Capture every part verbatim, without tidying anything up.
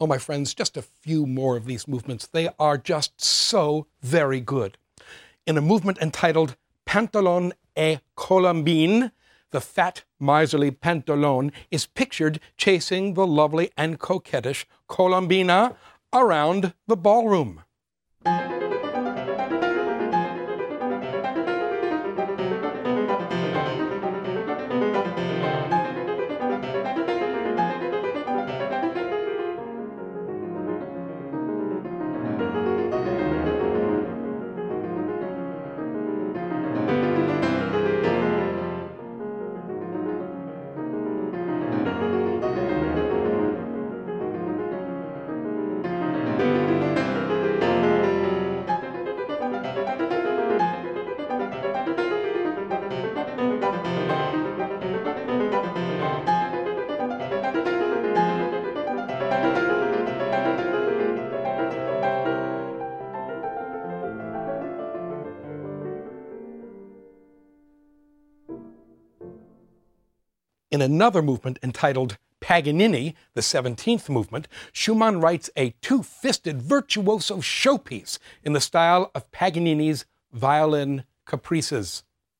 Oh, my friends, just a few more of these movements. They are just so very good. In a movement entitled Pantalon et Colombine, the fat, miserly Pantalon is pictured chasing the lovely and coquettish Colombina around the ballroom. In another movement entitled Paganini, the seventeenth movement, Schumann writes a two-fisted virtuoso showpiece in the style of Paganini's violin caprices.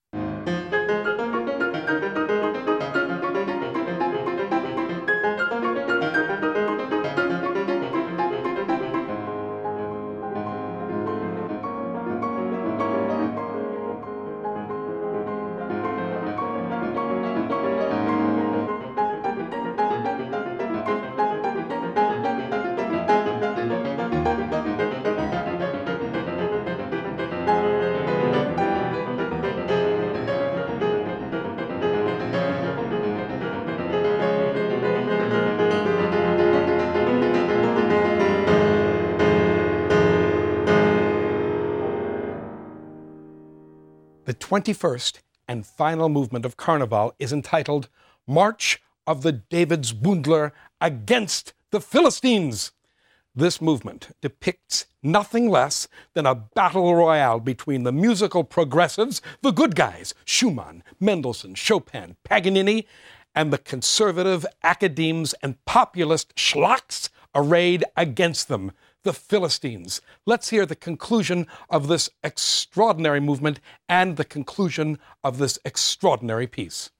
The twenty-first and final movement of Carnival is entitled March of the Davidsbündler Against the Philistines. This movement depicts nothing less than a battle royale between the musical progressives, the good guys, Schumann, Mendelssohn, Chopin, Paganini, and the conservative academes and populist schlocks arrayed against them, the Philistines. Let's hear the conclusion of this extraordinary movement and the conclusion of this extraordinary piece.